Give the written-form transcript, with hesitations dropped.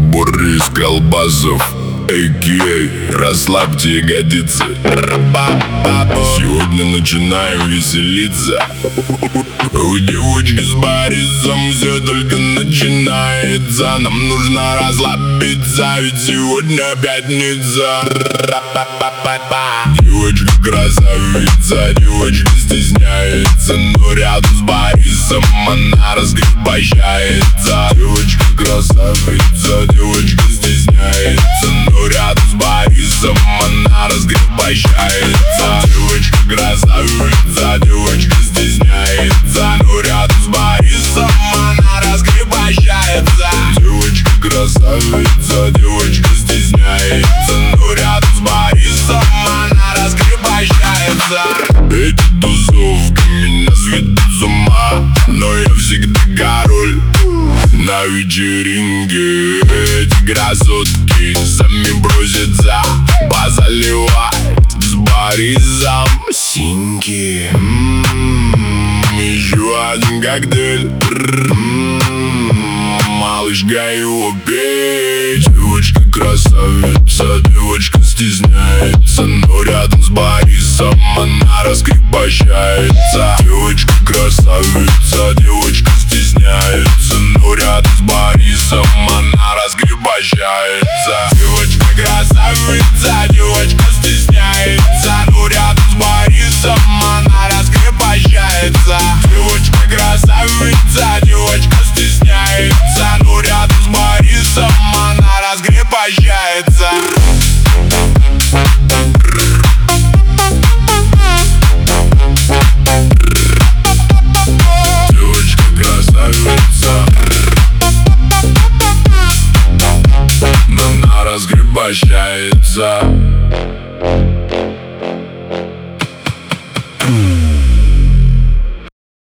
бургер из колбасов. Эй, расслабьте ягодицы. Сегодня начинаю веселиться. У девочки с Борисом все только начинается. Нам нужно расслабиться, ведь сегодня пятница. Девочка красавица, девочка стесняется, но рядом с Борисом она раскрепощается. Девочка красавица, девочка стесняется, но рядом с Борисом она раскрепощается. Девочка красавица, девочка стесняется, но рядом с Борисом она раскрепощается. Девочка красавица, девочка стесняется, но рядом с Борисом она раскрепощается. Эти тусовки меня сведут с ума, но я всегда король на вечеринке. Эти красотки сами бросятся позаливать с Борисом синьки. Еще один коктейль. Малышка его петь. Девочка красавица, девочка стесняется, но рядом с Борисом она раскрепощается. Девочка красавица, девочка стесняется, но рядом с Борисом она раскрепощается. Девочка красавица, девочка стесняется, но рядом с Борисом она раскрепощается. Девочка красавица, девочка стесняется, но рядом с Борисом она раскрепощается. Девочка красавица, но она раскрепощается.